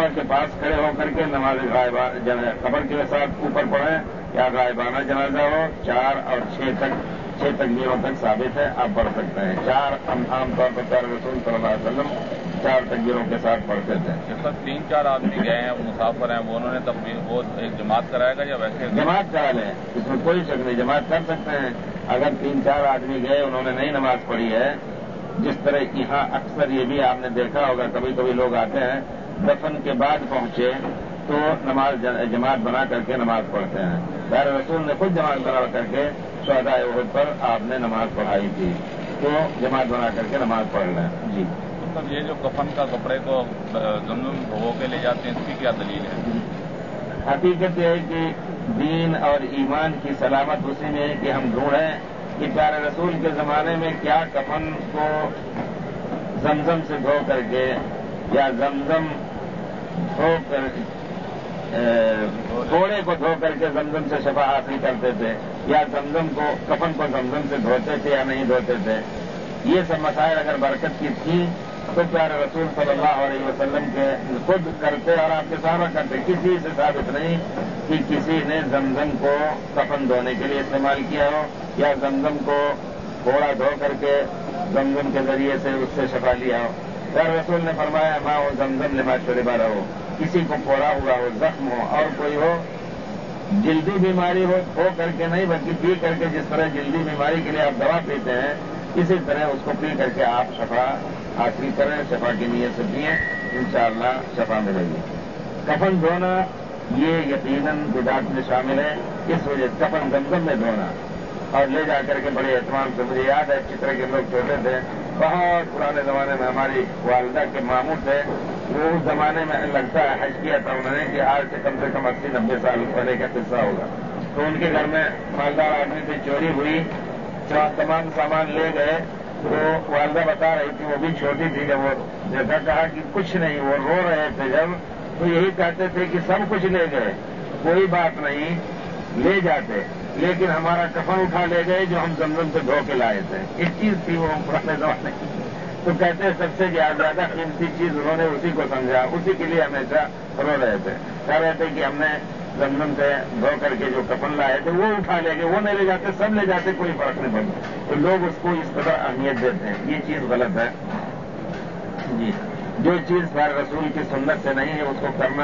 کے پاس کھڑے ہو کر کے نماز غائبانہ قبر کے ساتھ اوپر پڑھیں یا غائبانہ جنازہ ہو 4 اور 6 تکبیروں تک ثابت ہے، آپ پڑھ سکتے ہیں۔ 4 عام طور پر پیارے رسول صلی اللہ علیہ وسلم 4 تکبیروں کے ساتھ پڑھتے تھے۔ جب تک 3-4 آدمی گئے ہیں مسافر ہیں، وہ انہوں نے تکبیر وہ ایک جماعت کرائے گا یا ویسے جماعت کرا لیں، اس میں کوئی شک نہیں، جماعت کر سکتے ہیں۔ اگر 3-4 آدمی گئے انہوں نے نہیں نماز پڑھی ہے، جس طرح یہاں اکثر یہ بھی آپ نے دیکھا ہوگا، کبھی کبھی لوگ آتے ہیں دفن کے بعد پہنچے تو نماز جماعت بنا کر کے نماز پڑھتے ہیں۔ پیارے رسول نے خود جماعت بنا کر کے شہداء احد پر آپ نے نماز پڑھائی تھی، تو جماعت بنا کر کے نماز پڑھ لیں۔ جی مطلب یہ جو کفن کا کپڑے کو زمزم بھگو کے لے جاتے ہیں، اس کی کیا دلیل ہے؟ حقیقت یہ ہے کہ دین اور ایمان کی سلامت اسی میں ہے کہ ہم ڈھونڈیں کہ پیارے رسول کے زمانے میں کیا کفن کو زمزم سے دھو کر کے یا زمزم دھو کر گھوڑے کو دھو کر کے زمزم سے شفا حاصل کرتے تھے، یا زمزم کو کفن کو زمزم سے دھوتے تھے یا نہیں دھوتے تھے۔ یہ سب مسائل اگر برکت کی تھی تو پیارے رسول صلی اللہ علیہ وسلم کے خود کرتے اور آپ کے صحابہ کرتے، کسی سے ثابت نہیں کہ کسی نے زمزم کو کفن دھونے کے لیے استعمال کیا ہو یا زمزم کو گھوڑا دھو کر کے زمزم کے ذریعے سے اس سے شفا لیا ہو۔ پیارے رسول نے فرمایا ماں ہو زمزم لما شربا رہو، کسی کو پھوڑا ہوا ہو، زخم ہو اور کوئی ہو، جلدی بیماری ہو کر کے نہیں بلکہ پی کر کے، جس طرح جلدی بیماری کے لیے آپ دوا پیتے ہیں اسی طرح اس کو پی کر کے آپ شفا حاصل کریں، شفا کی نیت سے پئیں، انشاءاللہ شفا ملے گی۔ کفن دھونا یہ یقیناً بدعت میں شامل ہے، اس وجہ سے کفن زمزم میں دھونا اور لے جا کر کے بڑے اہتمام سے، مجھے یاد ہے چتر کے لوگ چھوٹے تھے، بہت پرانے زمانے میں ہماری والدہ کے ماموں تھے، وہ اس زمانے میں لگتا ہے حج کیا تھا انہوں نے کہ آج سے کم 80-90 سال پہلے کا قصہ ہوگا۔ تو ان کے گھر میں مالدار آدمی سے چوری ہوئی، تمام سامان لے گئے، تو والدہ بتا رہی تھی، وہ بھی چھوٹی تھی، جب وہ جیسا کہا کہ کچھ نہیں، وہ رو رہے تھے جب، تو یہی کہتے تھے کہ سب کچھ لے گئے، کوئی بات نہیں، لے جاتے، لیکن ہمارا کفن اٹھا لے گئے جو ہم زمزم سے دھو کے لائے تھے۔ ایک چیز تھی وہ پرانے زمانے کی، تو کہتے ہیں سب سے زیادہ قیمتی چیز انہوں نے اسی کو سمجھا، اسی کے لیے ہمیشہ رو رہے تھے، کہہ رہے تھے کہ ہم نے زمزم سے دھو کر کے جو کفن لائے تھے وہ اٹھا لے گئے، وہ نہیں لے جاتے، سب لے جاتے، کوئی فرق نہیں پڑتا، تو لوگ اس کو اس قدر اہمیت دیتے ہیں، یہ چیز غلط ہے۔ جی جو چیز پیارے رسول کی سنت سے نہیں ہے اس کو کرنا،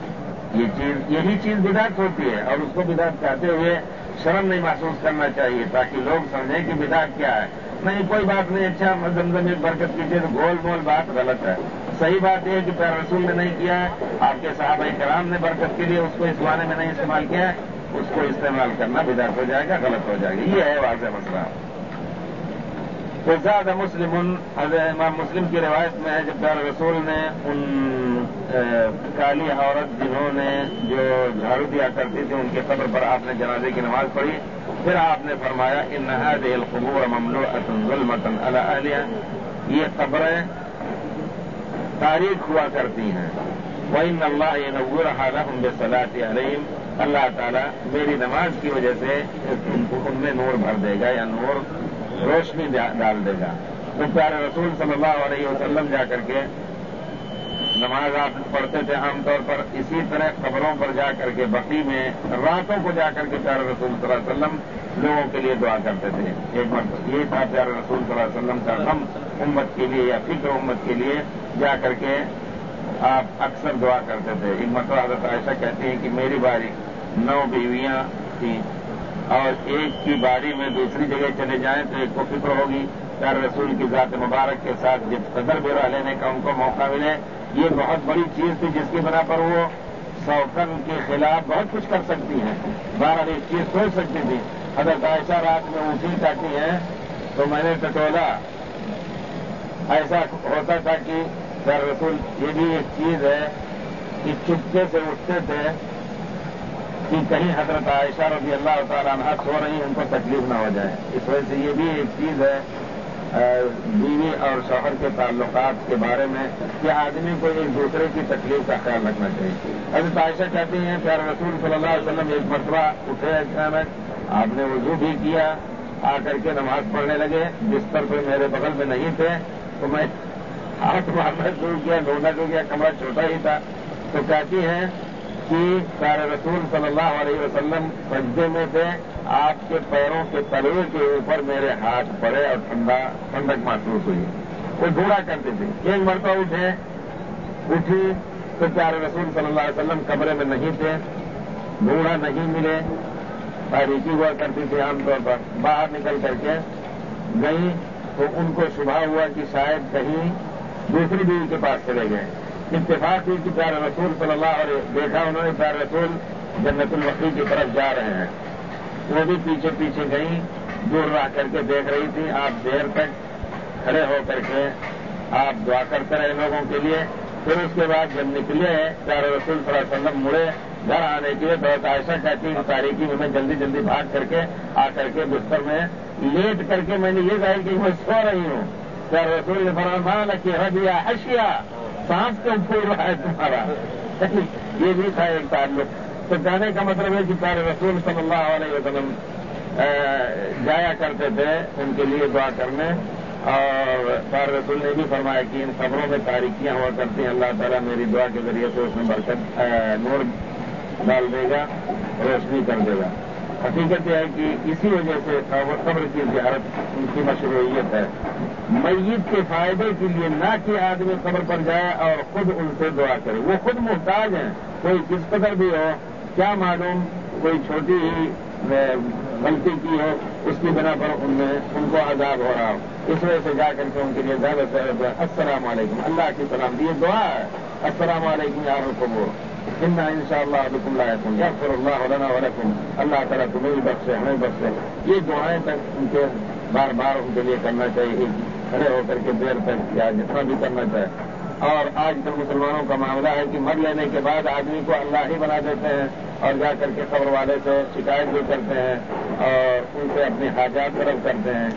یہی چیز بدعت ہوتی ہے، اور اس کو بدعت کہتے ہوئے شرم نہیں محسوس کرنا چاہیے تاکہ لوگ سمجھیں کہ بدعت کیا ہے۔ نہیں کوئی بات نہیں، اچھا زمزم ایک برکت کیجیے، تو گول مول بات غلط ہے۔ صحیح بات یہ ہے کہ پیارے رسول نے نہیں کیا ہے، آپ کے صحابہ کرام نے برکت کے لیے اس کو اس زمانے میں نہیں استعمال کیا ہے، اس کو استعمال کرنا بدعت ہو جائے گا، غلط ہو جائے گا، یہ ہے واضح مسئلہ۔ تو زیادہ امام مسلم کی روایت میں ہے جب پیارے رسول نے ان کالی عورت جنہوں نے جو جھاڑو دیا کرتی تھی ان کے قبر پر آپ نے جنازے کی نماز پڑھی، پھر آپ نے فرمایا ان هذه القبور مملوءة ظلمة على اهلها، یہ قبریں تاریک ہوا کرتی ہیں، وَإِنَّ اللَّهَ يَنَوِّرُهَا لَهُمْ بِالصَّلَاةِ عَلَيْهِمْ، اللہ تعالیٰ میری نماز کی وجہ سے ان میں نور بھر دے گا یا نور روشنی ڈال دے گا۔ تو پیارے رسول صلی اللہ علیہ وسلم جا کر کے نماز آپ پڑھتے تھے عام طور پر، اسی طرح قبروں پر جا کر کے بقی میں راتوں کو جا کر کے پیارے رسول صلی اللہ علیہ وسلم لوگوں کے لیے دعا کرتے تھے۔ ایک مرتبہ یہ تھا پیارے رسول صلی اللہ علیہ وسلم کا غم امت کے لیے یا فکر امت کے لیے، جا کر کے آپ اکثر دعا کرتے تھے۔ ایک مرتبہ حضرت عائشہ کہتی ہیں کہ میری باری 9 بیویاں تھیں اور ایک کی باری میں دوسری جگہ چلے جائیں تو ایک کو فکر ہوگی پیارے رسول کی ذات مبارک کے ساتھ جب قدر برا لینے کا ان کو موقع ملے، یہ بہت بڑی چیز تھی جس کی بنا پر وہ سوکن کے خلاف بہت کچھ کر سکتی ہیں، بہرحال ایک چیز سوچ سکتی تھی۔ حضرت عائشہ رات میں اٹھی کہتی ہیں تو میں نے ٹٹولا، ایسا ہوتا تھا کہ پیارے رسول یہ بھی ایک چیز ہے کہ چپکے سے اٹھتے تھے کہ کہیں حضرت عائشہ رضی اللہ تعالیٰ عنہ سو رہی ان کو تکلیف نہ ہو جائے، اس وجہ سے یہ بھی ایک چیز ہے بیوی اور شوہر کے تعلقات کے بارے میں کہ آدمی کو ایک دوسرے کی تکلیف کا خیال رکھنا چاہیے۔ حضرت عائشہ کہتی ہیں پیارے رسول صلی اللہ علیہ وسلم ایک مرتبہ اٹھے اچانک، آپ نے وضو بھی کیا، آ کر کے نماز پڑھنے لگے، بستر پہ میرے بغل میں نہیں تھے، تو میں ہاتھ مارنا شروع کیا، ڈھونڈنا شروع کیا، کمرہ چھوٹا ہی تھا، تو کہتی ہیں کہ پیارے رسول صلی اللہ علیہ وسلم سجدے میں تھے، آپ کے پیروں کے تلوے کے اوپر میرے ہاتھ پڑے اور ٹھنڈک محسوس ہوئی۔ وہ ڈھونڈا کرتے تھے، ایک مرتبہ اٹھی تو پیارے رسول صلی اللہ علیہ وسلم کمرے میں نہیں تھے، ڈھونڈا نہیں ملے، تاریکی ہوا کرتی تھی عام طور پر، باہر نکل کر کے گئی تو ان کو شبہ ہوا کہ شاید کہیں دوسری بیوی کے پاس چلے گئے۔ اتفاق ہوئی کہ پیارے رسول صلی اللہ علیہ وسلم دیکھا انہوں نے پیارے رسول جنت البقیع کی طرف جا رہے ہیں، وہ بھی پیچھے پیچھے گئیں، دور رہ کر کے دیکھ رہی تھی۔ آپ دیر تک کھڑے ہو کر کے آپ دعا کرتے رہے لوگوں کے لیے، پھر اس کے بعد جب نکلے پیارے رسول صلی اللہ علیہ وسلم مڑے گھر آنے کے لیے، بہت عائشہ کہتی ہیں تاریکی میں جلدی جلدی بھاگ کر کے آ کر کے بستر میں لیٹ کر کے میں نے یہ ظاہر کہ میں سو رہی ہوں۔ پیارے رسول نے فرمایا کہ ربیا اشیا، سانس کیوں پھول رہا ہے تمہارا؟ یہ بھی تھا ایک تعلق۔ تو کہنے کا مطلب ہے کہ پیارے رسول صلی اللہ علیہ وسلم جایا کرتے تھے ان کے لیے دعا کرنے، اور پیارے رسول نے بھی فرمایا کہ ان قبروں میں تاریکیاں ہوا کرتی ہیں، اللہ تعالیٰ میری دعا کے ذریعے سے اس میں برکت نور ڈال دے گا، روشنی کر دے گا۔ حقیقت یہ ہے کہ اسی وجہ سے قبر کی زیارت ان کی مشروعیت ہے، میت کے فائدے کے لیے، نہ کہ آدمی قبر پر جائے اور خود ان سے دعا کرے۔ وہ خود محتاج ہیں، کوئی کس قدر بھی ہو، کیا معلوم کوئی چھوٹی ہی غلطی کی ہو، اس کی بنا پر ان کو عذاب ہو رہا ہو، اس وجہ سے جا کر کے ان کے لیے زیادہ سے زیادہ السلام علیکم، اللہ کی سلام دی دعا ہے، السلام علیکم یا القبور انا ان شاء اللہ بکم لاحقون یغفر اللہ لنا ولکم، اللہ تعالیٰ تمہیں بھی بخشے ہمیں بخشے۔ یہ دعائیں تک ان کے بار بار ان کے لیے کرنا چاہیے، کھڑے ہو کر کے دیر تک یا جتنا بھی کرنا چاہے۔ اور آج کل مسلمانوں کا معاملہ ہے کہ مر لینے کے بعد آدمی کو اللہ ہی بنا دیتے ہیں اور جا کر کے قبر والے سے شکایت بھی کرتے ہیں اور ان سے اپنی حاجات طلب کرتے ہیں۔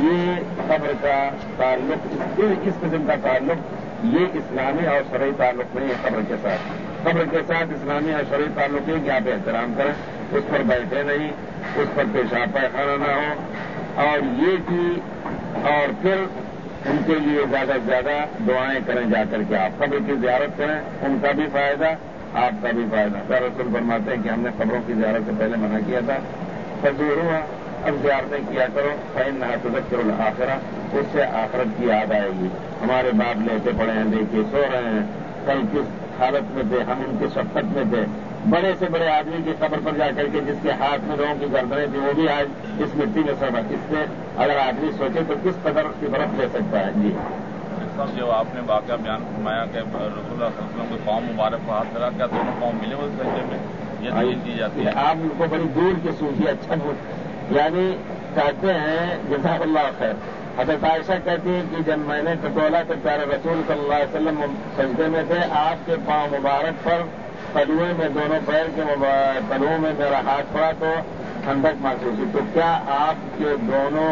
یہ قبر کا تعلق، اس قسم کا تعلق یہ اسلامی اور شرعی تعلق نہیں ہے قبر کے ساتھ۔ قبر کے ساتھ اسلامی اور شرعی تعلق ہے کہ آپ احترام کریں، اس پر بیٹھے نہیں، اس پر پیشاب پیخانہ نہ ہو، اور یہ کہ اور پھر ان کے لیے زیادہ سے زیادہ دعائیں کریں، جا کر کے آپ قبر کی زیارت کریں، ان کا بھی فائدہ آپ کا بھی فائدہ۔ پیارے رسول فرماتے ہیں کہ ہم نے قبروں کی زیارت سے پہلے منع کیا تھا، فزور ہوا، اب زیارتیں کیا کرو، فإنها تذکر الآخرہ، اس سے آخرت کی یاد آئے گی۔ ہمارے باپ لیتے پڑے ہیں، دیکھیے سو رہے ہیں، کل کس حالت میں تھے، ہم ان کی شفقت میں تھے۔ بڑے سے بڑے آدمی کی قبر پر جا کر کے جس کے ہاتھ میں لوگوں کی گردنیں تھیں وہ بھی آج اس مٹی میں سڑا، اس سے اگر آدمی سوچے تو کس قدر عبرت لے سکتا ہے۔ جی صاحب، جو آپ نے واقعہ بیان فرمایا کہ رسول اللہ صلی اللہ علیہ وسلم کے پاؤں مبارک کو ہاتھ لگا، کیا دونوں پاؤں ملے ہوئے سجدے میں؟ یہ دلیل دی جاتی ہے۔ آپ ان کو بڑی دور کے صوفی اچھا یعنی کہتے ہیں جزاک اللہ خیر۔ حضرت عائشہ کہتی ہیں کہ جب میں نے ٹٹولا تو پیارے رسول صلی اللہ علیہ وسلم سجدے میں تھے، آپ کے پاؤں مبارک پر تلوے میں، دونوں پیر کے تلووں میں میرا ہاتھ پڑا تو ٹھنڈک محسوس ہوئی۔ تو کیا آپ کے دونوں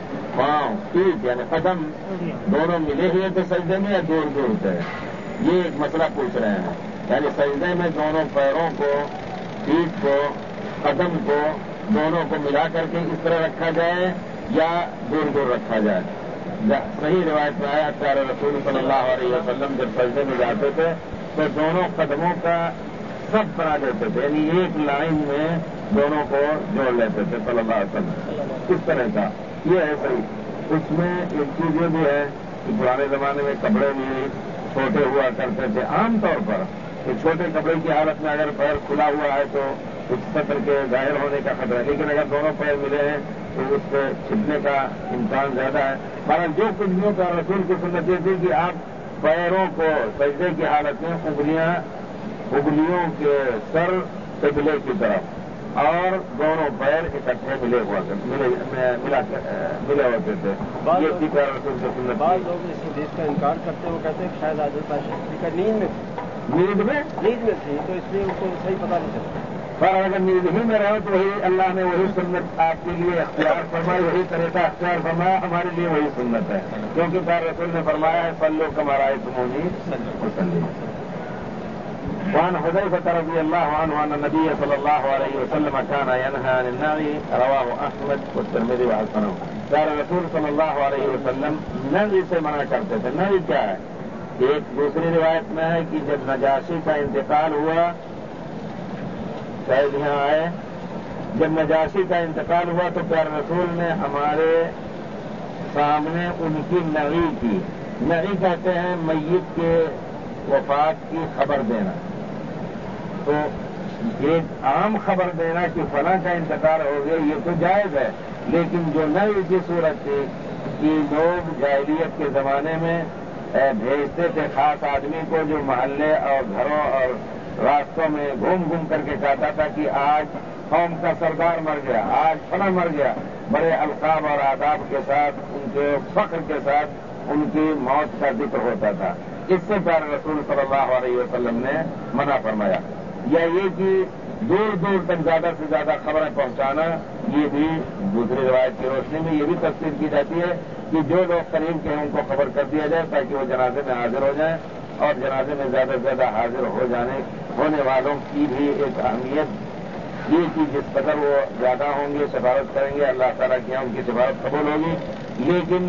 پاؤں پیٹ یعنی قدم دونوں ملے ہوئے تھے سجدے میں یا دور دور تھے؟ یہ ایک مسئلہ پوچھ رہے ہیں، یعنی سجدے میں دونوں پیروں کو، پیٹ کو، قدم کو، دونوں کو ملا کر کے اس طرح رکھا جائے یا دور دور رکھا جائے؟ صحیح روایت میں آیا پیارے رسول صلی اللہ علیہ وسلم جب سجدے میں جاتے تھے تو دونوں قدموں کا سب بنا دیتے تھے، یعنی ایک لائن میں دونوں کو جوڑ لیتے تھے صلی اللہ علیہ وسلم۔ اس طرح کا یہ ہے صحیح۔ اس میں ایک چیز یہ بھی ہے کہ پرانے زمانے میں کپڑے بھی چھوٹے ہوا کرتے تھے، عام طور پر کہ چھوٹے کپڑے کی حالت میں اگر پیر کھلا ہوا ہے تو اس سطر کے ظاہر ہونے کا خطرہ ہے، لیکن اگر دونوں پیر ملے ہیں تو اس سے چھپنے کا امکان زیادہ ہے۔ مگر جو کچھ بھی کا رسول کی سنت یہ تھی کہ آپ پیروں کو سجدے کی حالت میں انگلیوں کے سر قبلے کی طرف اور دونوں پیر اکٹھے ملے ہوتے تھے۔ یہ تھی پیارے رسول کی سنت۔ بعض لوگ اس حدیث کا انکار کرتے ہیں، وہ کہتے ہیں کہ شاید حضرت عائشہ کا نیند میں تھی تو اس لیے ان کو صحیح پتہ نہیں چلتا۔ پر اگر نیند ہی میں رہو تو وہی اللہ نے وہی سنت آپ کے لیے اختیار فرمائی، وہی طریقہ اختیار فرمایا، ہمارے لیے وہی سنت ہے، کیونکہ پیارے رسول نے فرمایا ہے صلو کما رأیتمونی اصلی۔ وعن حذیفہ رضی اللہ عنہ ان النبی صلی اللہ علیہ وسلم كان ينهى عن النعي، رواه احمد والترمذی وحسنہ۔ پیارے رسول صلی اللہ علیہ وسلم نعی سے منع کرتے تھے۔ نعی کیا ہے؟ ایک دوسری روایت میں ہے کہ جب نجاشی کا انتقال ہوا، شاید یہاں آئے، جب نجاشی کا انتقال ہوا تو پیارے رسول نے ہمارے سامنے ان کی نعی کی، نعی کہتے ہیں میت کے وفات کی خبر دینا، تو ایک عام خبر دینا کہ فلاں کا انتقال ہو گیا یہ تو جائز ہے، لیکن جو نعی کی صورت تھی کہ لوگ جاہلیت کے زمانے میں بھیجتے تھے خاص آدمی کو جو محلے اور گھروں اور راستوں میں گھوم گھوم کر کے کہتا تھا کہ آج قوم کا سردار مر گیا، آج فلاں مر گیا، بڑے القاب اور آداب کے ساتھ ان کے فخر کے ساتھ ان کی موت کا ذکر ہوتا تھا۔ اس سے پیارے رسول صلی اللہ علیہ وسلم نے منع فرمایا، یا یہ کہ دور دور تک زیادہ سے زیادہ خبریں پہنچانا، یہ بھی دوسری روایت کی روشنی میں یہ بھی تفسیر کی جاتی ہے کہ جو لوگ قریب کے ہیں ان کو خبر کر دیا جائے تاکہ وہ جنازے میں حاضر ہو جائیں، اور جنازے میں زیادہ سے زیادہ حاضر ہونے والوں کی بھی ایک اہمیت یہ کہ جس قدر وہ زیادہ ہوں گے سفارت کریں گے اللہ تعالیٰ کی ان کی سفارت قبول ہوگی، لیکن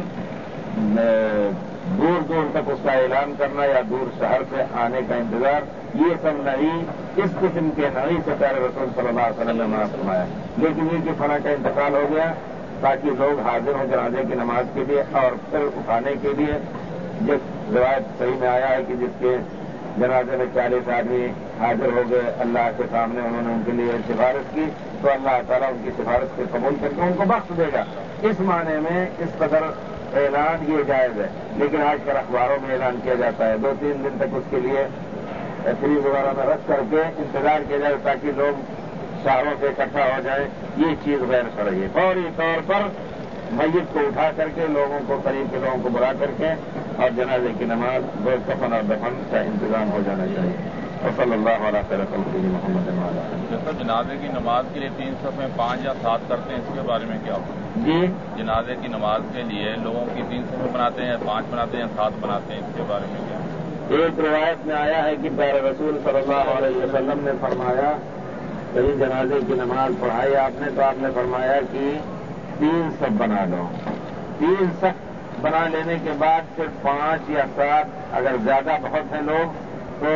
دور دور تک اس کا اعلان کرنا یا دور شہر سے آنے کا انتظار، یہ سب نہیں، اس قسم کے نہیں سے پیارے رسول صلی اللہ علیہ وسلم نے منع فرمایا، لیکن یہ کہ فلاں کا انتقال ہو گیا تاکہ لوگ حاضر ہوں جنازے کی نماز کے لیے، اور پھر اٹھانے کے لیے جس روایت صحیح میں آیا ہے کہ جس کے جنازے میں 40 آدمی حاضر ہو گئے اللہ کے سامنے، انہوں نے ان کے لیے سفارش کی تو اللہ تعالیٰ ان کی سفارش کو قبول کر کے ان کو بخش دے گا، اس معنی میں اس قدر اعلان یہ جائز ہے، لیکن آج کل اخباروں میں اعلان کیا جاتا ہے 2-3 دن تک اس کے لیے فریز وغیرہ میں رکھ کر کے انتظار کیا جائے تاکہ لوگ شہروں سے اکٹھا ہو جائیں، یہ چیز غیر شرعی ہے۔ فوری طور پر میت کو اٹھا کر کے لوگوں کو قریب کے لوگوں کو بلا کر کے اور جنازے کی نماز کفن اور دفن کا انتظام ہو جانا چاہیے۔ صلی اللہ علیہ وسلم محمد جیسا جنازے کی نماز کے لیے 3 صفیں 5 یا 7 کرتے ہیں، اس کے بارے میں کیا ہوگا؟ جی، جنازے کی نماز کے لیے لوگوں کی 3 صفیں بناتے ہیں یا 5 بناتے ہیں یا 7 بناتے ہیں، اس کے بارے میں کیا؟ ایک روایت میں آیا ہے کہ پیارے رسول صلی اللہ علیہ وسلم نے فرمایا، کہیں جنازے کی نماز پڑھائی آپ نے تو آپ نے فرمایا کہ 3 صف بنا لو، 3 صف بنا لینے کے بعد پھر 5 یا 7 اگر زیادہ بہت ہیں لوگ تو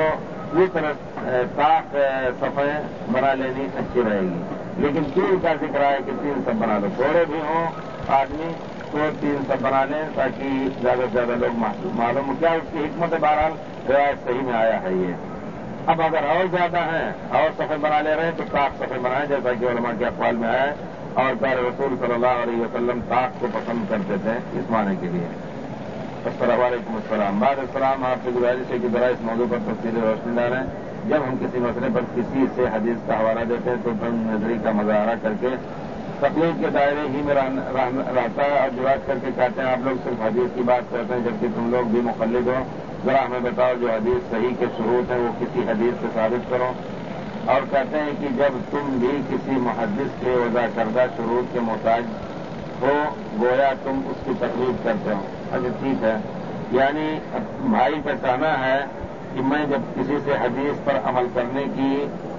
طاق صفیں بنا لینی اچھی رہے گی، لیکن طول کا ذکر ہے کہ 3 صف بنا لو، تھوڑے بھی ہوں آدمی تو 3 صف بنا لیں تاکہ زیادہ سے زیادہ لوگ معلوم ہو کیا اس کی حکمت بہرحال روایت صحیح میں آیا ہے یہ۔ اب اگر اور زیادہ ہیں اور صفیں بنا لے رہے ہیں تو طاق صفیں بنائیں جیسا کہ علماء کے اقوال میں آیا ہے، اور پیارے رسول صلی اللہ علیہ وسلم طاق کو پسند کرتے تھے اس معنی کے لیے۔ السلام علیکم السلام۔ بعد السلام، آپ سے گزارش ہے کہ ذرا اس موضوع پر تفصیلی روشنی ڈالیں۔ جب ہم کسی مسئلے پر کسی سے حدیث کا حوالہ دیتے ہیں تو تنگ نظری کا مظاہرہ کر کے تقلید کے دائرے ہی میں رہتا ہے اور جواب کر کے کہتے ہیں آپ لوگ صرف حدیث کی بات کرتے ہیں جبکہ تم لوگ بھی مقلد ہو، ذرا ہمیں بتاؤ جو حدیث صحیح کے شروط ہیں وہ کسی حدیث سے ثابت کرو، اور کہتے ہیں کہ جب تم بھی کسی محدث کے وضع کردہ شروط کے محتاج ہو گویا تم اس کی تقلید کرتے ہو۔ اچھا ٹھیک ہے، یعنی بھائی کا کہنا ہے کہ میں جب کسی سے حدیث پر عمل کرنے کی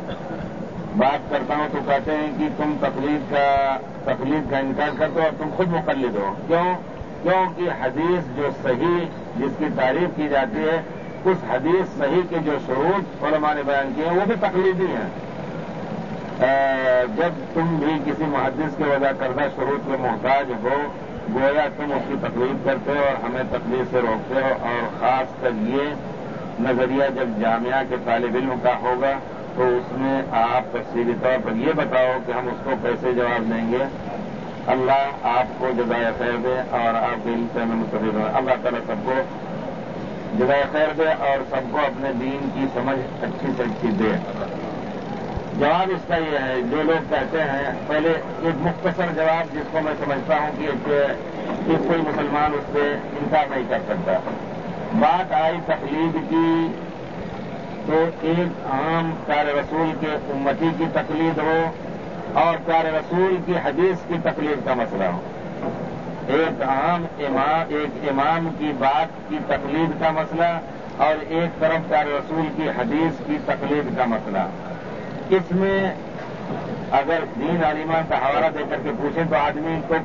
بات کرتا ہوں تو کہتے ہیں کہ تم تقلید کا انکار کرتے ہو اور تم خود مقلد ہو۔ کیونکہ حدیث جو صحیح جس کی تعریف کی جاتی ہے اس حدیث صحیح کے جو شروط علماء نے بیان کیے ہیں وہ بھی تقلیدی ہیں۔ جب تم بھی کسی محدث کے وضع کردہ شروط کے محتاج ہو گویا تم اس کی تقلید کرتے ہو اور ہمیں تقلید سے روکتے ہو، اور خاص کر یہ نظریہ جب جامعہ کے طالب علم کا ہوگا تو اس میں آپ تفصیلی طور پر یہ بتاؤ کہ ہم اس کو کیسے جواب دیں گے۔ اللہ آپ کو جزائے خیر دے اور آپ کے علم سے ہمیں مستفید ہو۔ اللہ تعالیٰ سب کو جزائے خیر دے اور سب کو اپنے دین کی سمجھ اچھی سے اچھی دے۔ جواب اس کا یہ ہے، جو لوگ کہتے ہیں، پہلے ایک مختصر جواب جس کو میں سمجھتا ہوں کہ کوئی مسلمان اس سے انکار نہیں کر سکتا۔ بات آئی تقلید کی تو ایک عام پیارے رسول کے امتی کی تقلید ہو اور پیارے رسول کی حدیث کی تقلید کا مسئلہ ہو، ایک عام امام کی بات کی تقلید کا مسئلہ اور ایک طرف پیارے رسول کی حدیث کی تقلید کا مسئلہ۔ اس میں اگر دین عالمان کا حوالہ دے کر کے پوچھیں تو آدمی کو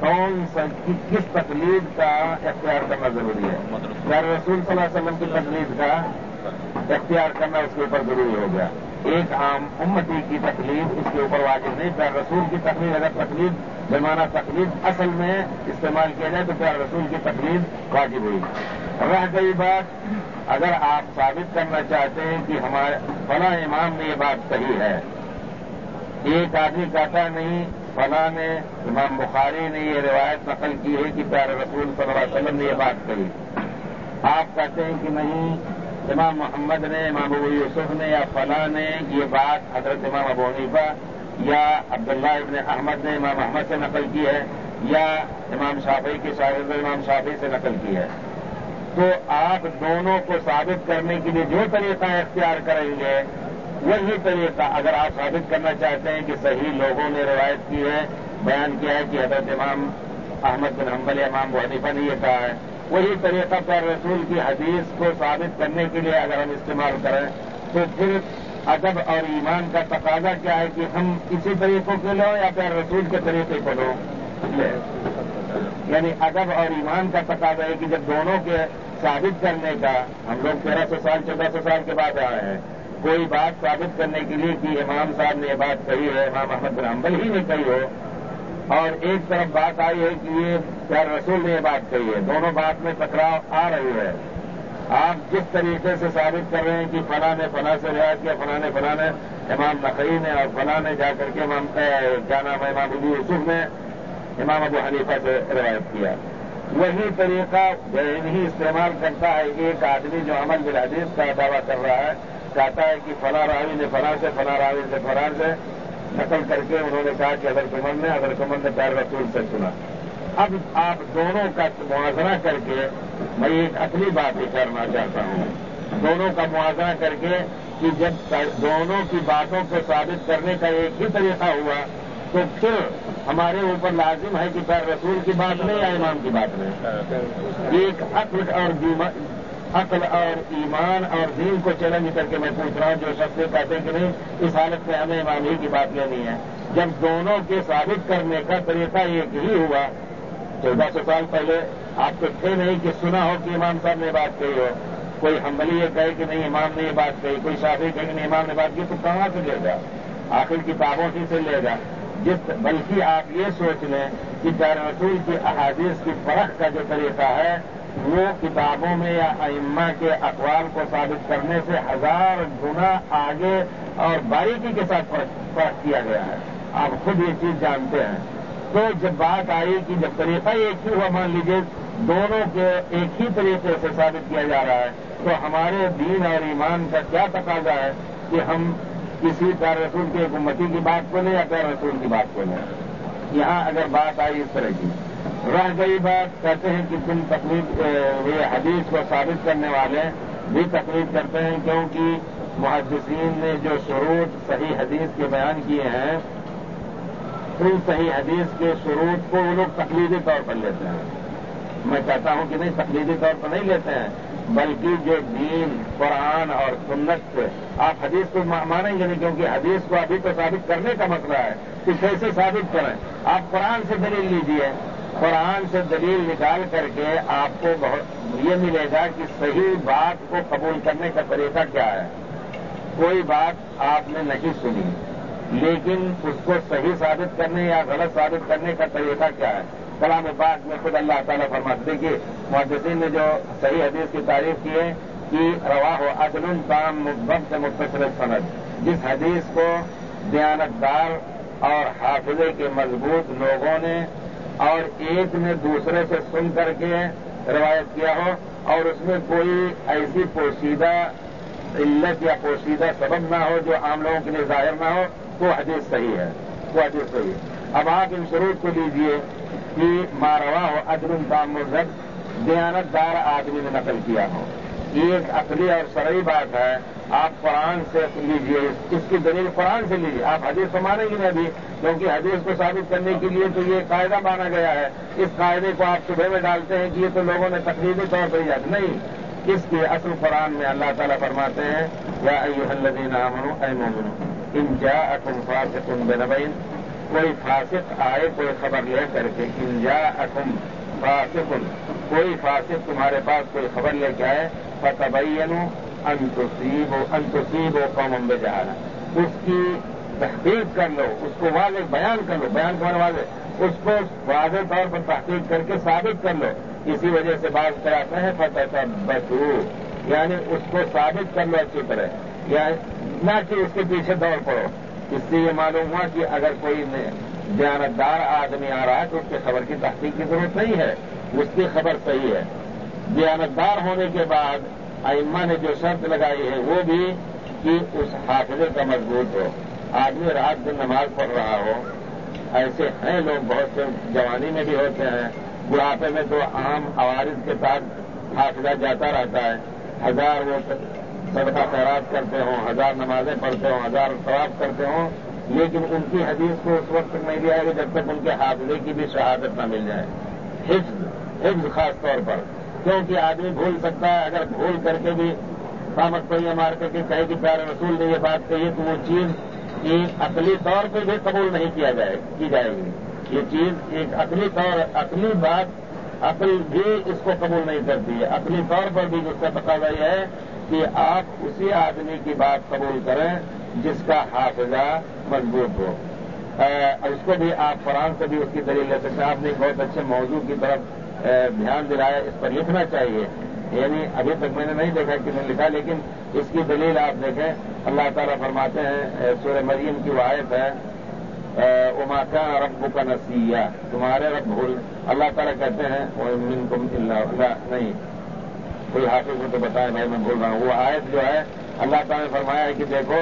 کس تقلید کا اختیار کرنا ضروری ہے؟ پیارے رسول صلی اللہ علیہ وسلم کی تقلید کا اختیار کرنا اس کے اوپر ضروری ہو گیا. ایک عام امتی کی تقلید اس کے اوپر واجب نہیں. پیارے رسول کی تقلید، اگر تقلید بمعنی تقلید اصل میں استعمال کیا جائے تو پیارے رسول کی تقلید واجب ہوئی. رہ گئی بات، اگر آپ ثابت کرنا چاہتے ہیں کہ ہمارے فلاں امام نے یہ بات کہی ہے، ایک آدمی کہتا نہیں فلاں نے امام بخاری نے یہ روایت نقل کی ہے کہ پیارے رسول صلی اللہ علیہ وسلم نے یہ بات کہی. آپ کہتے ہیں کہ نہیں امام محمد نے، امام ابو یوسف نے یا فلاں نے یہ بات حضرت امام ابو حنیفہ یا عبداللہ ابن احمد نے امام احمد سے نقل کی ہے یا امام شافعی کے شاگرد امام شافعی سے نقل کی ہے. تو آپ دونوں کو ثابت کرنے کے لیے جو طریقہ اختیار کریں گے وہی طریقہ، اگر آپ ثابت کرنا چاہتے ہیں کہ صحیح لوگوں نے روایت کی ہے، بیان کیا ہے کہ حضرت امام احمد بن حنبل یا امام ابو حنیفہ نے یہ کہا ہے، وہی طریقہ پیارے رسول کی حدیث کو ثابت کرنے کے لیے اگر ہم استعمال کریں تو پھر ادب اور ایمان کا تقاضا کیا ہے کہ ہم اسی طریقوں کے لو یا پیارے رسول کے طریقے کو لو. یعنی ادب اور ایمان کا تقاضا ہے کہ جب دونوں کے ثابت کرنے کا، ہم لوگ 1300 سال 1400 سال کے بعد آئے ہیں، کوئی بات ثابت کرنے کے لیے کہ امام صاحب نے یہ بات کہی ہے، امام احمد بن حنبل ہی نے کہی ہو، اور ایک طرف بات آئی ہے کہ یہ پیارے رسول نے یہ بات کہی ہے، دونوں بات میں ٹکراؤ آ رہی ہے. آپ جس طریقے سے ثابت کر رہے ہیں کہ فلاں نے فلاں سے روایت کیا، فلاں نے امام نقی نے، اور فلاں نے جا کر کے امام کیا نام ہے امام ابو یوسف نے امام ابو حنیفہ سے روایت کیا، وہی طریقہ ہی استعمال کرتا ہے. ایک آدمی جو عمل بالحدیث کا دعویٰ کر رہا ہے، کہتا ہے کہ فلاں راوی نے فلاں سے، فلاں راوی سے فلاں سے نقل کر کے انہوں نے کہا کہ حضرت عمر نے پیارے رسول سے سنا. اب آپ دونوں کا موازنہ کر کے، میں ایک اصلی بات ہی کرنا چاہتا ہوں، دونوں کا موازنہ کر کے کہ جب دونوں کی باتوں کو ثابت کرنے کا ایک ہی طریقہ ہوا تو پھر ہمارے اوپر لازم ہے کہ پیارے رسول کی بات نہیں یا امام کی بات نہیں. ایک عقل اور ایمان اور دین کو چیلنج کر کے میں پوچھ رہا ہوں، جو شخص کہتے ہیں کہ نہیں اس حالت میں ہمیں امام ہی کی بات لینی ہے، جب دونوں کے ثابت کرنے کا طریقہ ایک ہی ہوا. 1400 سال پہلے آپ تو تھے نہیں کہ سنا ہو کہ امام صاحب نے بات کہی ہو، کوئی حنبلی یہ کہے کہ نہیں امام نے یہ بات کہی، کوئی شافعی کہے کہ نہیں امام نے بات کی، تو کہاں سے لے گا؟ آخر کتابوں ہی سے لے گا. بلکہ آپ یہ سوچ لیں کہ پیارے رسول کی احادیث کی پرکھ کا جو طریقہ ہے وہ کتابوں میں یا ائمہ کے اقوال کو ثابت کرنے سے 1000 گنا آگے اور باریکی کے ساتھ فرق کیا گیا ہے. آپ خود یہ چیز جانتے ہیں. تو جب بات آئی کہ جب طریقہ ایک ہی ہوا، مان لیجیے دونوں کے ایک ہی طریقے سے ثابت کیا جا رہا ہے، تو ہمارے دین اور ایمان کا کیا تقاضا ہے کہ ہم کسی پیارے رسول کے ایک امتی کی بات کو لیں یا پیارے رسول کی بات کو لیں. یہاں اگر بات آئی اس طرح کی، رہ گئی بات، کہتے ہیں کہ تم تقلید یہ حدیث کو ثابت کرنے والے بھی تقلید کرتے ہیں، کیونکہ محدثین نے جو شروط صحیح حدیث کے بیان کیے ہیں ان صحیح حدیث کے شروط کو وہ لوگ تقلیدی طور پر لیتے ہیں. میں کہتا ہوں کہ نہیں، تقلیدی طور پر نہیں لیتے ہیں، بلکہ جو دین قرآن اور سنت سے آپ حدیث کو مانیں گے نہیں، کیونکہ حدیث کو ابھی تو ثابت کرنے کا مسئلہ ہے کہ کیسے ثابت کریں. آپ قرآن سے دلیل لیجئے، قرآن سے دلیل نکال کر کے آپ کو یہ ملے گا کہ صحیح بات کو قبول کرنے کا طریقہ کیا ہے. کوئی بات آپ نے نہیں سنی لیکن اس کو صحیح ثابت کرنے یا غلط ثابت کرنے کا طریقہ کیا ہے. کلام پاک میں خود اللہ تعالیٰ فرماتے ہیں کہ محدثین نے جو صحیح حدیث کی تعریف کی ہے کہ رواہ عدل تام مضبط سے متصل سند، جس حدیث کو دیانتدار اور حافظے کے مضبوط لوگوں نے اور ایک نے دوسرے سے سن کر کے روایت کیا ہو اور اس میں کوئی ایسی پوشیدہ علت یا پوشیدہ سبب نہ ہو جو عام لوگوں کے لیے ظاہر نہ ہو، تو حدیث صحیح ہے، وہ حدیث صحیح ہے. اب آپ ان شروط کو لیجئے کہ ما رواہ عدل تام مضبط دیانتدار آدمی نے نقل کیا ہو. ایک عقلی اور شرعی بات ہے. آپ قرآن سے لیجئے، اس کی دلیل قرآن سے لیجئے. آپ حدیث کو مانیں گے نہیں ابھی، کیونکہ حدیث کو ثابت کرنے کے لیے تو یہ قاعدہ مانا گیا ہے. اس قاعدے کو آپ صبح میں ڈالتے ہیں کہ یہ تو لوگوں نے تقریبی طور پر یاد نہیں. اس کے اصل قرآن میں اللہ تعالیٰ فرماتے ہیں یا ایھا الذین آمنوا اے مومنو ان جاءکم فاسق بنبأ کوئی فاسق آئے کوئی خبر لے کر کے ان جاءکم فاسق، کوئی فاسق تمہارے پاس کوئی خبر لے کے آئے فتبینوا ان تصیبوا قوما بجہالہ، اس کی تحقیق کر لو، اس کو واضح بیان کر لو، بیان کرنے واضح اس کو واضح طور پر تحقیق کر کے ثابت کر لو. اسی وجہ سے بات کراتے ہیں فتثبتوا، یعنی اس کو ثابت کر لو اچھی طرح، یا نہ کہ اس کے پیچھے دوڑ پڑو. اس سے یہ معلوم ہوا کہ اگر کوئی دیانتدار آدمی آ رہا ہے تو اس کی خبر کی تحقیق کی ضرورت نہیں ہے، اس کی خبر صحیح ہے. دیانتدار ہونے کے بعد ائمہ نے جو شرط لگائی ہے وہ بھی کہ اس حافظے کا مضبوط ہو. آدمی رات دن نماز پڑھ رہا ہو، ایسے ہیں لوگ بہت سے، جوانی میں بھی ہوتے ہیں، بڑھاپے میں تو عام عوارض کے ساتھ حافظہ جاتا رہتا ہے. 1000 وہ صدقہ خیرات کرتے ہوں، 1000 نمازیں پڑھتے ہوں، 1000 ثواب کرتے ہوں، لیکن ان کی حدیث کو اس وقت تک نہیں دیا ہے جب تک ان کے حافظے کی بھی شہادت نہ مل جائے. حفظ خاص طور پر، کیونکہ آدمی بھول سکتا ہے. اگر بھول کر کے بھی قامت پر یہ مار کر کے کہے کہ پیارے رسول نے یہ بات کہی تو وہ چیز ایک عقلی طور پہ بھی قبول نہیں کی جائے گی. یہ چیز ایک عقلی بات، عقل بھی اس کو قبول نہیں کرتی ہے. عقلی طور پر بھی اس کا تقاضا یہ ہے کہ آپ اسی آدمی کی بات قبول کریں جس کا حافظہ مضبوط ہو. اس کو بھی آپ قرآن سے بھی اس کی دلیل لے سکتے ہیں. آپ نے ایک بہت اچھے موضوع کی طرف دھیان دلایا، اس پر لکھنا چاہیے. یعنی ابھی تک میں نے نہیں دیکھا کہ نے لکھا، لیکن اس کی دلیل آپ دیکھیں. اللہ تعالیٰ فرماتے ہیں، سورہ مریم کی وہ آیت ہے وما كان ربك نسيا، تمہارے رب بھول. اللہ تعالیٰ کہتے ہیں ومنكم الا، نہیں کوئی حافظ ہو تو بتائے بھائی میں بول رہا ہوں. وہ آیت جو ہے اللہ تعالیٰ نے فرمایا ہے کہ دیکھو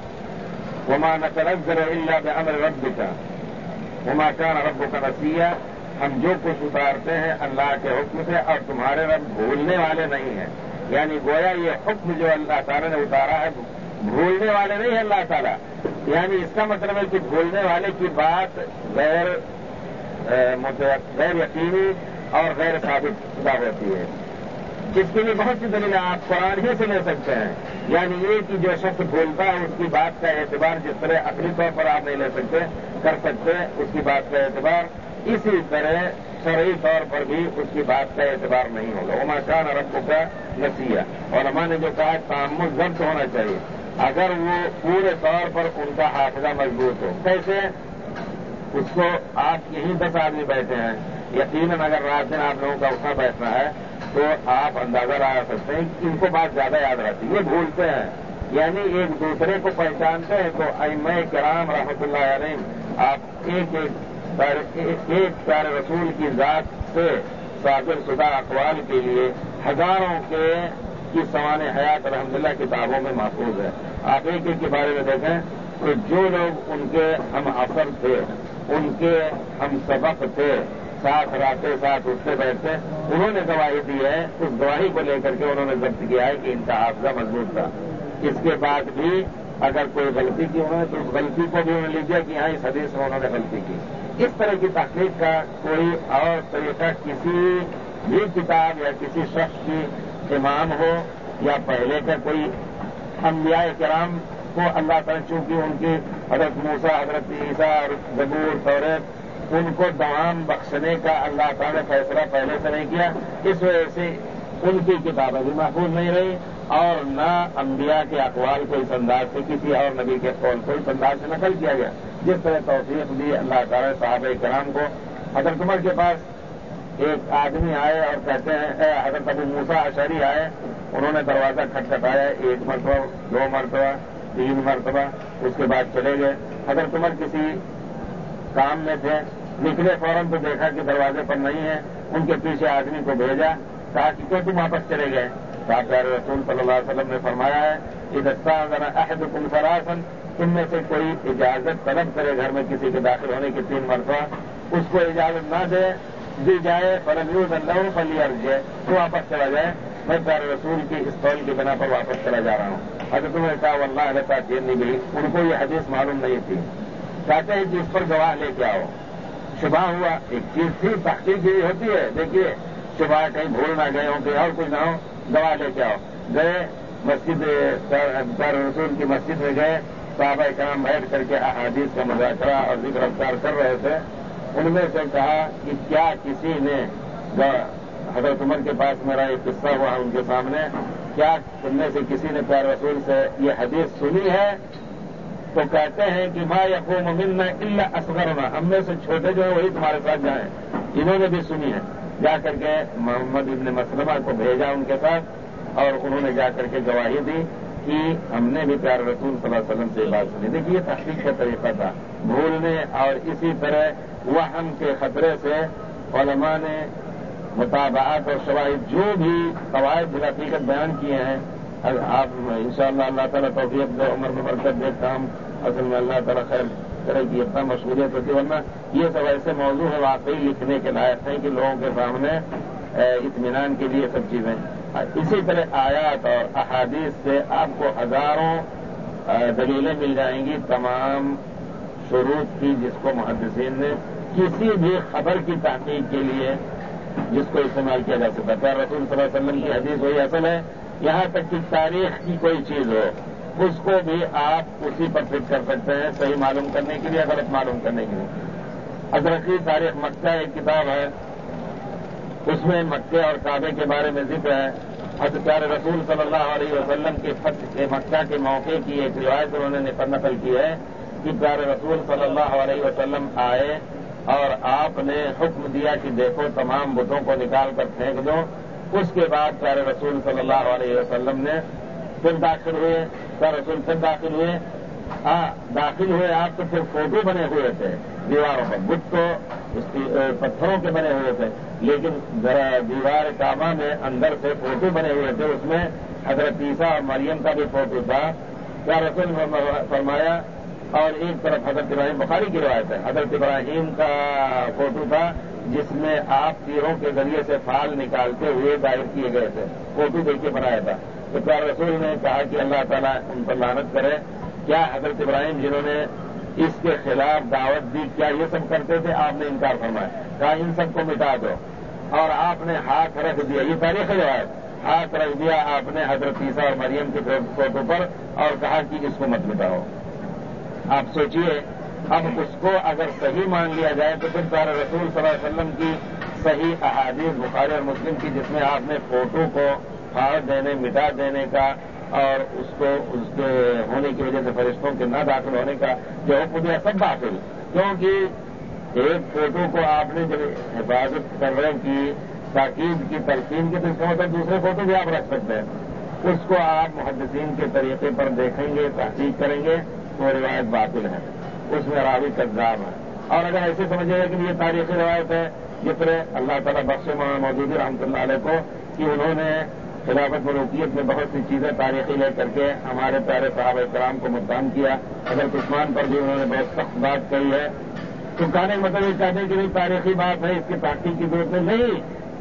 وما نتنزل الا بامر ربك وما كان ربك نسيا، ہم جو کچھ اتارتے ہیں اللہ کے حکم سے، اور تمہارے رب بھولنے والے نہیں ہیں. یعنی گویا یہ حکم جو اللہ تعالیٰ نے اتارا ہے بھولنے والے نہیں ہے اللہ تعالیٰ. یعنی اس کا مطلب ہے کہ بھولنے والے کی بات غیر یقینی اور غیر ثابت شدہ ہوتی ہے. جس کے لیے بہت سی دلیلیں آپ قرآن ہی سے لے سکتے ہیں. یعنی یہ کہ جو شخص بھولتا ہے اس کی بات کا اعتبار جس طرح عقلی طور پر آپ نہیں لے سکتے کر سکتے اس کی بات کا اعتبار، اسی طرح شرعی طور پر بھی اس کی بات کا اعتبار نہیں ہوگا. وما كان ربك نسيا، علماء نے جو کہا تعمل ضبط ہونا چاہیے. اگر وہ پورے طور پر ان کا حافظہ مضبوط ہو، کیسے؟ اس کو آپ یہیں 10 آدمی بیٹھے ہیں، یقیناً اگر رات دن آپ لوگوں کا اٹھنا بیٹھنا ہے تو آپ اندازہ لگا سکتے ہیں کہ ان کو بات زیادہ یاد رہتی ہے. یہ بھولتے ہیں، یعنی ایک دوسرے کو پہچانتے ہیں. تو ائمہ کرام رحمۃ اللہ علیہ آپ ایک پیارے رسول کی ذات سے صادر شدہ اقوال کے لیے ہزاروں کی سوان حیات الحمدللہ کتابوں میں محفوظ ہے. آپ ایک کے بارے میں دیکھیں تو جو لوگ ان کے ہم عصر تھے، ان کے ہم سبق تھے، ساتھ رہتے ساتھ اٹھتے بیٹھتے، انہوں نے گواہی دی ہے. اس گواہی کو لے کر کے انہوں نے ضبط کیا ہے کہ ان کا حافظہ مضبوط تھا. اس کے بعد بھی اگر کوئی غلطی کی انہوں نے تو اس غلطی کو بھی انہوں نے لیا کہ یہاں اس حدیث میں انہوں نے غلطی کی. اس طرح کی تحقیق کا کوئی اور طریقہ کسی بھی کتاب یا کسی شخص کی امام ہو یا پہلے کا کوئی انبیاء کرام کو اللہ تعالیٰ چونکہ ان کی حضرت موسیٰ، حضرت عیسیٰ اور زبور، توریت، ان کو دوام بخشنے کا اللہ تعالیٰ نے فیصلہ پہلے سے نہیں کیا. اس وجہ سے ان کی کتابیں بھی محفوظ نہیں رہی، اور نہ انبیاء کے اقوال کو اس انداز سے کسی اور نبی کے قول کو اس انداز سے نقل کیا گیا. جس طرح توفیق دی اللہ تعالیٰ نے صحابہ کرام کو. حضرت عمر کے پاس ایک آدمی آئے اور کہتے ہیں، حضرت ابو موسیٰ اشعری آئے، انہوں نے دروازہ کھٹکھٹایا 1 مرتبہ، 2 مرتبہ، 3 مرتبہ، اس کے بعد چلے گئے. حضرت عمر کسی کام میں تھے، نکلے فوراً تو دیکھا کہ دروازے پر نہیں ہے. ان کے پیچھے آدمی کو بھیجا، کہا کہ کیوں تم واپس چلے گئے؟ کہا پیارے رسول صلی اللہ علیہ وسلم نے فرمایا ہے اذا استأذن احدكم ثلاثا، تم میں سے کوئی اجازت طلب کرے گھر میں کسی کے داخل ہونے کی 3 مرتبہ، اس کو اجازت نہ دی جائے فلم يؤذن له فليرجع، تو واپس چلا جائے. میں پیارے رسول کی اس قول کی بنا پر واپس چلا جا رہا ہوں. حضرت نے کہا واللہ لتا نہیں گئی. ان کو یہ حدیث معلوم نہیں تھی. کہتے ہیں کہ اس پر گواہ لے کے آؤ. شبہ ہوا، ایک چیز تھی، تحقیق یہ ہوتی ہے. دیکھیے شبہ کہیں بھول نہ گئے ہوں، کہیں اور کچھ نہ ہو، گواہ لے کے آؤ. گئے مسجد پیارے رسول کی مسجد میں گئے، صحابہ کرام بیٹھ کر کے احادیث کا مذاکرہ اور ذکر اذکار کر رہے تھے، ان میں سے کہا کہ کیا کسی نے، حضرت عمر کے پاس میرا ایک قصہ ہوا ان کے سامنے، کیا ان میں سے کسی نے پیارے رسول سے یہ حدیث سنی ہے؟ تو کہتے ہیں کہ ما یقوم منا الا اصغرنا، ہم میں سے چھوٹے جو ہیں وہی تمہارے ساتھ جائیں، انہوں نے بھی سنی ہے۔ جا کر کے محمد ابن مسلمہ کو بھیجا ان کے ساتھ، اور انہوں نے جا کر کے گواہی دی کہ ہم نے بھی پیارے رسول صلی اللہ علیہ وسلم سے بات سنی۔ دیکھیے یہ تحقیق کا طریقہ تھا، بھولنے اور اسی طرح وہم کے خطرے سے علماء نے مطابعات اور شواہد جو بھی قواعد بالحقیقت بیان کیے ہیں، آپ انشاءاللہ اللہ تعالیٰ توفیق دے، عمر میں برکت دے، کام اصل میں اللہ تعالیٰ خیر کرے کہ اتنا مشغولیت ہوتی ہے، ورنہ یہ سب ایسے موضوع ہے واقعی لکھنے کے لائق ہیں کہ لوگوں کے سامنے اطمینان کے لیے سب چیزیں۔ اسی طرح آیات اور احادیث سے آپ کو ہزاروں دلیلیں مل جائیں گی، تمام شروط کی، جس کو محدثین نے کسی بھی خبر کی تحقیق کے لیے جس کو استعمال کیا جا سکتا ہے۔ پیارے رسول صلی اللہ علیہ وسلم کی حدیث وہی اصل ہے، یہاں تک کہ تاریخ کی کوئی چیز ہو اس کو بھی آپ اسی پر فٹ کر سکتے ہیں، صحیح معلوم کرنے کے لیے، غلط معلوم کرنے کے لیے۔ ازرقی تاریخ مکہ ایک کتاب ہے، اس میں مکے اور کعبے کے بارے میں ذکر ہے۔ حضرت پیارے رسول صلی اللہ علیہ وسلم کے فتح مکہ کے موقع کی ایک روایت انہوں نے نقل کی ہے کہ پیارے رسول صلی اللہ علیہ وسلم آئے اور آپ نے حکم دیا کہ دیکھو تمام بتوں کو نکال کر پھینک دو۔ اس کے بعد پیارے رسول صلی اللہ علیہ وسلم نے پھر داخل ہوئے، پیارے رسول پھر داخل ہوئے، داخل ہوئے آپ تو پھر فوٹو بنے ہوئے تھے دیواروں پر، بت تو پتھروں کے بنے ہوئے تھے، لیکن دیوار کعبہ میں اندر سے فوٹو بنے ہوئے تھے، اس میں حضرت عیسیٰ اور مریم کا بھی فوٹو تھا۔ پیارے رسول نے فرمایا، اور ایک طرف حضرت ابراہیم، بخاری کی روایت ہے، حضرت ابراہیم کا فوٹو تھا جس میں آپ تیروں کے ذریعے سے فال نکالتے ہوئے ظاہر کیے گئے تھے، فوٹو دیکھ کے بنایا تھا۔ تو پیارے رسول نے کہا کہ اللہ تعالیٰ ان پر لعنت کرے، کیا حضرت ابراہیم جنہوں نے اس کے خلاف دعوت دی کیا یہ سب کرتے تھے؟ آپ نے انکار فرمایا، کہا ان سب کو مٹا دو، اور آپ نے ہاتھ رکھ دیا، یہ تاریخی روایت، ہاتھ رکھ دیا آپ نے حضرت عیسیٰ اور مریم کے فوٹو پر اور کہا کہ اس کو مت مٹاؤ۔ آپ سوچئے، اب اس کو اگر صحیح مان لیا جائے تو پھر پیارے رسول صلی اللہ علیہ وسلم کی صحیح احادیث بخاری اور مسلم کی، جس میں آپ نے فوٹو کو پھاڑ دینے، مٹا دینے کا اور اس کے ہونے کی وجہ سے فرشتوں کے نہ داخل ہونے کا جو حکم دیا، سب باطل، کیونکہ ایک فوٹو کو آپ نے جب حفاظت کرنے کی تاکید کی تلقین کی تو اس کا مطلب دوسرے فوٹو بھی آپ رکھ سکتے ہیں، اس کو آپ محدثین کے طریقے پر دیکھیں گے، تحقیق کریں گے تو روایت باطل ہے، اس میں راوی کذاب ہے۔ اور اگر ایسے سمجھے گا کہ یہ تاریخی روایت ہے، یہ پھر اللہ تعالیٰ بخش مولانا مودودی رحمۃ اللہ علیہ کو کہ انہوں نے خلافت ملوکیت میں بہت سی چیزیں تاریخی لے کر کے ہمارے پیارے صحابہ کرام کو متهم کیا، حضرت عثمان پر بھی انہوں نے بہت سخت بات کہی ہے۔ تو کہنے کا مطلب یہ کہتے ہیں کہ نہیں تاریخی بات ہے، اس کی تحقیق کی ضرورت نہیں۔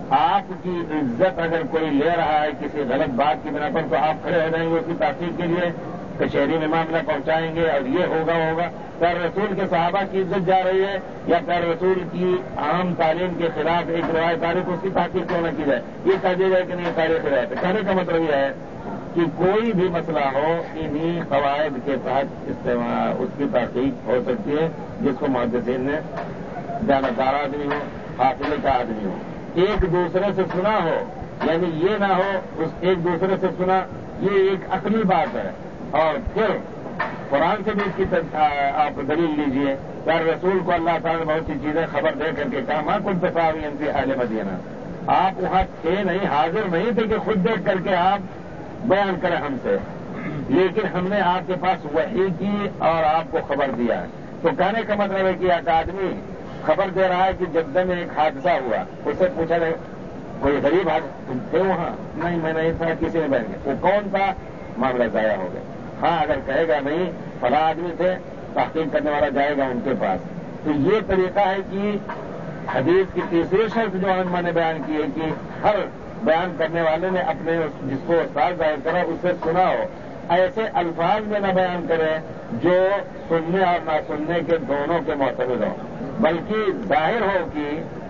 آپ کی عزت اگر کوئی لے رہا ہے کسی غلط بات کی بنا پر تو آپ کھڑے ہو جائیں گے اس کی تحقیق کے لیے، کچہری میں معاملہ پہنچائیں گے اور یہ ہوگا پیارے رسول کے صحابہ کی عزت جا رہی ہے یا پیارے رسول کی عام تعلیم کے خلاف ایک روایت تاریخ اس کی تحقیق کیوں نہ کی جائے؟ یہ کہہ دیا جائے کہ نہیں تاریخ روایت ہے۔ کہنے کا مطلب یہ ہے کہ کوئی بھی مسئلہ ہو انہی قواعد کے تحت اس کی تحقیق ہو سکتی ہے، جس کو محدثین نے جانبدار آدمی ہو، حافظ کا آدمی ہو، ایک دوسرے سے سنا ہو، یعنی یہ نہ ہو اس ایک دوسرے سے سنا، یہ ایک عقلی بات ہے۔ اور پھر قرآن سے بھی اس کی آپ دلیل لیجئے، پیارے رسول کو اللہ تعالیٰ نے بہت سی چیزیں خبر دے کر کے کہا ماں كنت ساويا في اهل مدینہ، آپ وہاں تھے نہیں، حاضر نہیں تھے کہ خود دیکھ کر کے آپ بیان کریں ہم سے، لیکن ہم نے آپ کے پاس وحی کی اور آپ کو خبر دیا ہے۔ تو کہنے کا مطلب ہے کہ ایک آدمی خبر دے رہا ہے کہ جدہ میں ایک حادثہ ہوا، اس سے پوچھا جائے کوئی غریب تم تھے وہاں؟ نہیں میں نہیں تھا، کسی نے بیان کیا، وہ کون تھا؟ معاملہ ضائع ہو گیا۔ ہاں اگر کہے گا نہیں فلاں آدمی تھے، تحقیق کرنے والا جائے گا ان کے پاس۔ تو یہ طریقہ ہے کہ حدیث کی تیسری شرط جو علماء نے بیان کی ہے کہ ہر بیان کرنے والے نے اپنے جس کو استاد ظاہر کرا اس سے سنا ہو، ایسے الفاظ میں نہ بیان کرے جو سننے اور نہ سننے کے دونوں کے معتبر ہوں، بلکہ ظاہر ہو کہ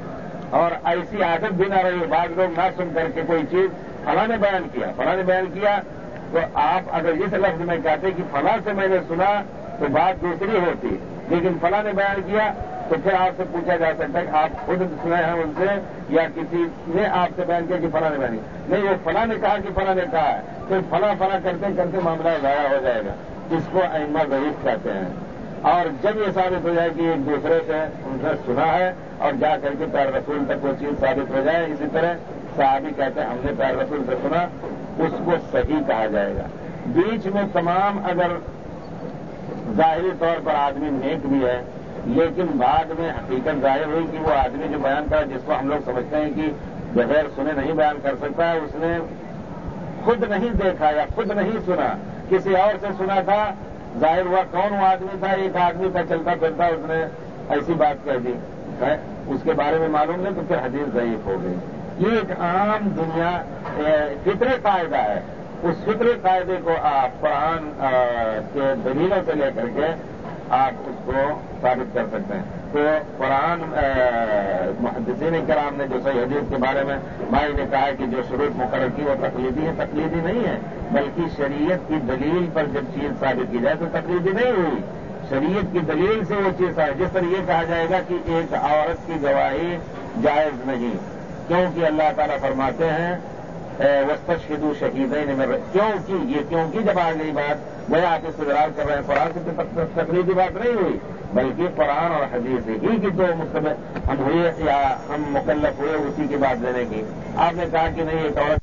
اور ایسی عادت بھی نہ رہی بعض لوگ نہ سن کر کے کوئی چیز فلاں نے بیان کیا تو آپ اگر اس لفظ میں کہتے کہ فلاں سے میں نے سنا تو بات دوسری ہوتی، لیکن فلاں نے بیان کیا تو پھر آپ سے پوچھا جا سکتا ہے کہ آپ خود سنے ہیں ان سے یا کسی نے آپ سے بیان کیا کہ فلاں نے بیان کیا، نہیں وہ فلاں نے کہا کہ فلاں نے کہا ہے، پھر فلاں کرتے کرتے معاملہ ضائع ہو جائے گا، جس کو ائمہ ضعیف کہتے ہیں۔ اور جب یہ ثابت ہو جائے کہ ایک دوسرے سے ان سے سنا ہے اور جا کر کے پیارے رسول تک وہ چیز ثابت ہو جائے، اسی طرح صحابی کہتے ہیں ہم نے پیارے رسول سے سنا، اس کو صحیح کہا جائے گا۔ بیچ میں تمام اگر ظاہری طور پر آدمی نیک بھی ہے لیکن بعد میں حقیقت ظاہر ہوئی کہ وہ آدمی جو بیان کرا جس کو ہم لوگ سمجھتے ہیں کہ بغیر سنے نہیں بیان کر سکتا ہے، اس نے خود نہیں دیکھا یا خود نہیں سنا، کسی اور سے سنا تھا، ظاہر ہوا کون وہ آدمی تھا، ایک آدمی تھا چلتا پھرتا، اس نے ایسی بات کہہ دی ہے، اس کے بارے میں معلوم نہیں تو پھر حدیث ضعیف ہو گئی۔ یہ ایک عام دنیا فطری قاعدہ ہے، اس فطری قاعدے کو آپ قرآن کے دلیلوں سے لے کر کے آپ اس کو ثابت کر سکتے ہیں۔ تو قرآن محدثین کرام نے جو صحیح حدیث کے بارے میں بھائی نے کہا کہ جو شروط مقرر کی وہ تقلیدی ہے، تقلیدی نہیں ہے، بلکہ شریعت کی دلیل پر جب چیز ثابت کی جائے تو تقلیدی نہیں ہوئی، شریعت کی دلیل سے وہ چیز ہے۔ جس طرح یہ کہا جائے گا کہ ایک عورت کی گواہی جائز نہیں، کیونکہ اللہ تعالیٰ فرماتے ہیں وَاسْتَشْهِدُوا شَهِيدَيْنِ مِن کیونکہ یہ کیونکہ جب آ گئی بات وہ آپ استدلال کر رہے ہیں، قرآن سے تقلیدی بات نہیں ہوئی بلکہ قرآن اور حدیث ہی کی دو ہم ہوئے یا ہم مکلف ہوئے اسی کی بات لینے کی۔ آپ نے کہا کہ نہیں ایک عورت